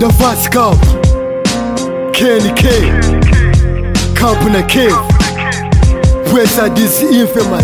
The Vast Camp, Kenny K, Camp na Cave, Westside is infamous.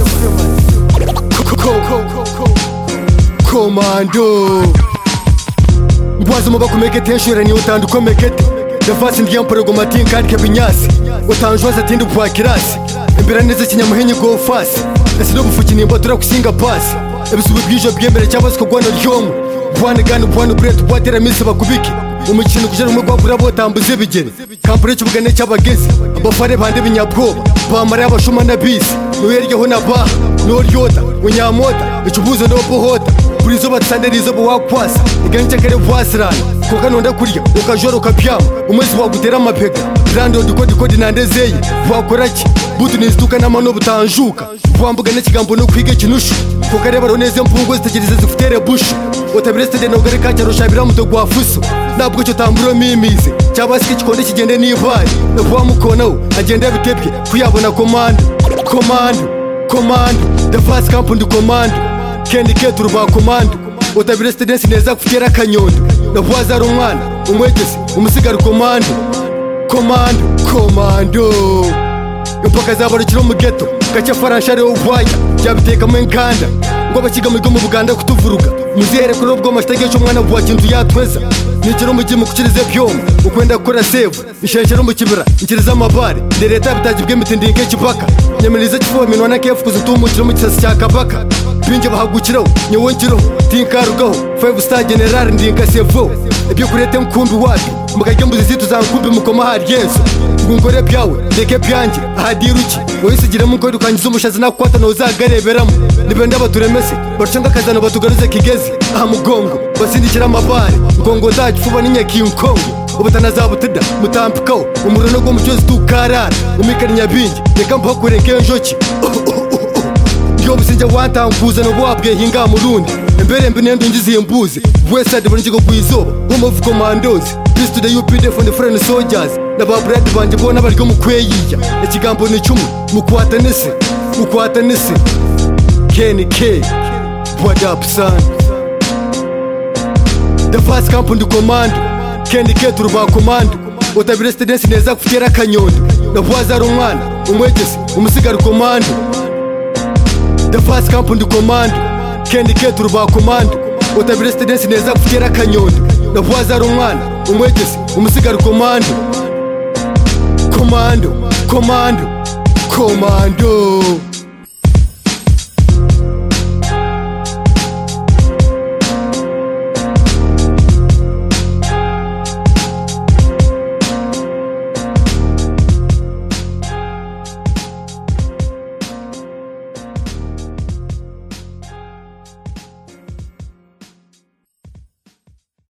Commando Mwazi mba kumeke tenshura ni utandu komekete. The Vast ndiye mporogo matini kandi kebinyasi utanjwaza tindi kwa kirasi imbira neza kinyamuhenyi go fast ese no bufuki nimba tura kusinga pass ebisubi bwije byembere cyangwa se kugwana ryomwe bwana gani bwana bread bwatera misi bakubiki umukino kujana umwe gwagura botambuze bigere kampure cy'ubugane cy'abagezi abafare bande binyabwoba bamara y'abashuma na bisi noyeryeho na ba noryota unyamota icubuzo no bohota kurizo batsanderizo bo wakwasa iganje kare bwasirana koka nonda kurya ukajoro kapyama umwezi wagutera amapega brando dukodi nandezeye wakoraki butu nistuka namano butanjuka bwambuga n'ikigambo no kwiga kinushu koka reba roneze mpungo zitegereze zifutere bushu otabireste de nogare kacyaro shabira muto gwafuso nabwo cyo tamburo mimize cyabasike kikonde kigende nibari nabwo mukonaho agenda bitebye kuyabona command The Vast Camp ndi command Kenny K turuba command otabireste dance neza kufitera kanyondo nabwaza rumwana umwegese umusigara commando impaka zabarukira mu ghetto gacha faranshare ubwaya byabiteka mu nganda ngo bakigamwe mu Buganda kutuvuruga muzihere kuri ubwo mashtage cyo mwana bwa kintu yatweza nikiro mu gimu kukirize byoma ukwenda gukora save ishenjero mu kibira nkiriza amabare de leta bitagibwe mitindinge kibaka nyamiriza kifominwa na kefu kuzitumukira mu kisasi cya kabaka binje bahagukiraho nyewongiro tinkarugaho 5 star general ndinga sevo ibyo kurete mkumbi wapi mukajyembuzi zitu za nkumbi mukoma hari Yesu ngungore byawe ndeke byanjye ahadiruki woyisigira mu ko dukangiza umushazi nakwata no zagareberamo nibenda baturemese bacanga kazana batugaruze kigezi aha mugongo basindikira amabare ngongo zagifuba n'inyakinkongo ubutana zabutida mutampikaho umurono go mucyozi tukarara umikanya bingi reka mpakurenge njoki Yobusinja wantambuza no bwabwe hinga murundi embere mbinendo ngiziye mbuze Westside bonjiko kwizoba umuvu commandos peace to the UPD for the friend soldiers na ba bread banje bona bari mu kweyiya ikigambo ni cyumwe mukwatanise Kenny K what up son The Vast Camp ndi command Kenny K turuba command otabireste dance neza kufitera kanyondo na bwaza rumwana umwegese umusigara commando The Vast Camp ndi command Kenny K turuba command otabireste dance neza kufitera kanyondo na bwaza rumwana umwegese umusigara commando